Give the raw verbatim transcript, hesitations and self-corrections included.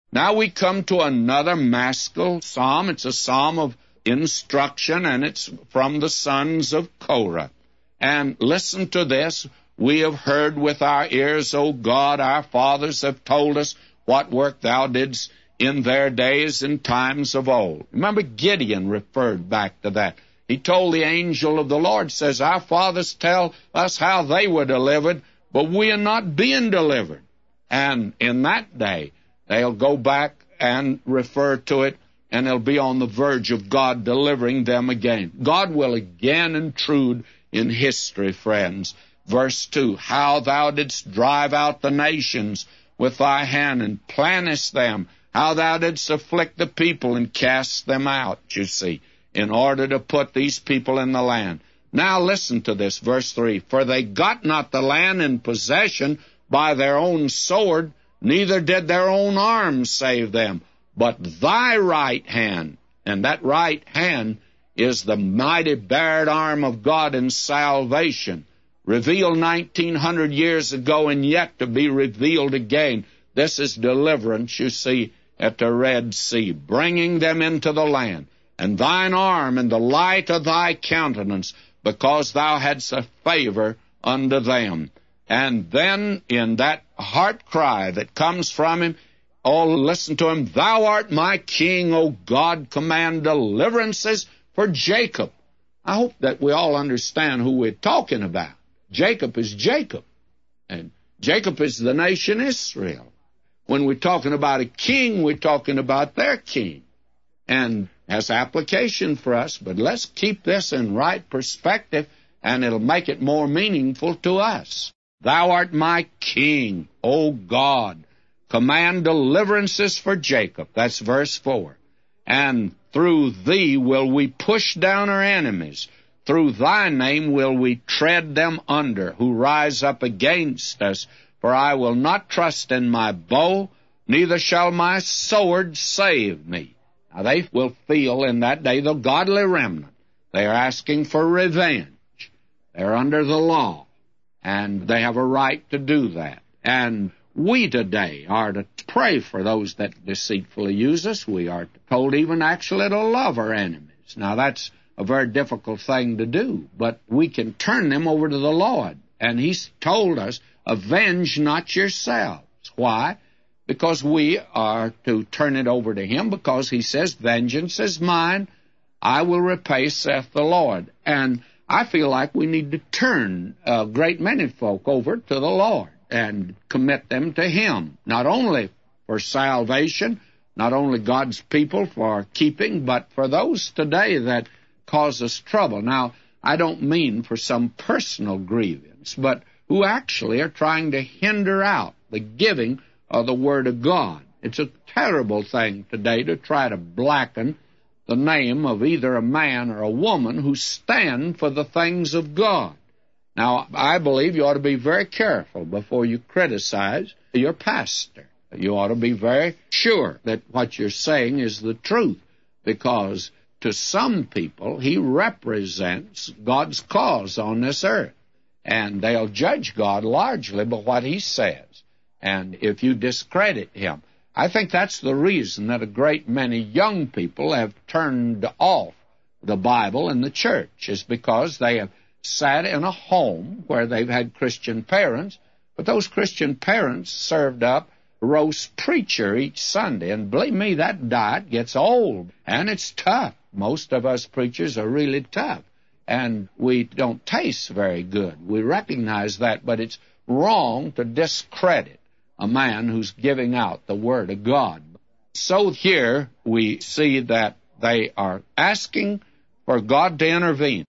Now we come to another Maskil psalm. It's a psalm of instruction, and it's from the sons of Korah. And listen to this. We have heard with our ears, O God, our fathers have told us what work thou didst in their days and times of old. Remember, Gideon referred back to that. He told the angel of the Lord, says, our fathers tell us how they were delivered, but we are not being delivered. And in that day, they'll go back and refer to it, and they'll be on the verge of God delivering them again. God will again intrude in history, friends. Verse two, how thou didst drive out the nations with thy hand and plantest them, how thou didst afflict the people and cast them out, you see, in order to put these people in the land. Now listen to this, verse three, for they got not the land in possession by their own sword, neither did their own arms save them, but thy right hand, and that right hand is the mighty bared arm of God in salvation, revealed nineteen hundred years ago and yet to be revealed again. This is deliverance, you see, at the Red Sea, bringing them into the land. And thine arm and the light of thy countenance, because thou hadst a favor unto them. And then in that heart cry that comes from him, oh, listen to him, thou art my king, O God, command deliverances for Jacob. I hope that we all understand who we're talking about. Jacob is Jacob, and Jacob is the nation Israel. When we're talking about a king, we're talking about their king. And has application for us, but let's keep this in right perspective, and it'll make it more meaningful to us. Thou art my king, O God. Command deliverances for Jacob. That's verse four. And through thee will we push down our enemies. Through thy name will we tread them under, who rise up against us. For I will not trust in my bow, neither shall my sword save me. Now they will feel in that day, the godly remnant, they are asking for revenge. They're under the law, and they have a right to do that. And we today are to pray for those that deceitfully use us. We are told even actually to love our enemies. Now that's a very difficult thing to do, but we can turn them over to the Lord. And he's told us, avenge not yourselves. Why? Because we are to turn it over to him, because he says, vengeance is mine, I will repay, saith the Lord. And I feel like we need to turn a great many folk over to the Lord and commit them to him, not only for salvation, not only God's people for keeping, but for those today that cause us trouble. Now, I don't mean for some personal grievance, but who actually are trying to hinder out the giving of the Word of God. It's a terrible thing today to try to blacken the name of either a man or a woman who stand for the things of God. Now, I believe you ought to be very careful before you criticize your pastor. You ought to be very sure that what you're saying is the truth, because to some people, he represents God's cause on this earth, and they'll judge God largely by what he says. And if you discredit him, I think that's the reason that a great many young people have turned off the Bible and the church, is because they have sat in a home where they've had Christian parents, but those Christian parents served up roast preacher each Sunday. And believe me, that diet gets old, and it's tough. Most of us preachers are really tough, and we don't taste very good. We recognize that, but it's wrong to discredit a man who's giving out the Word of God. So here we see that they are asking for God to intervene.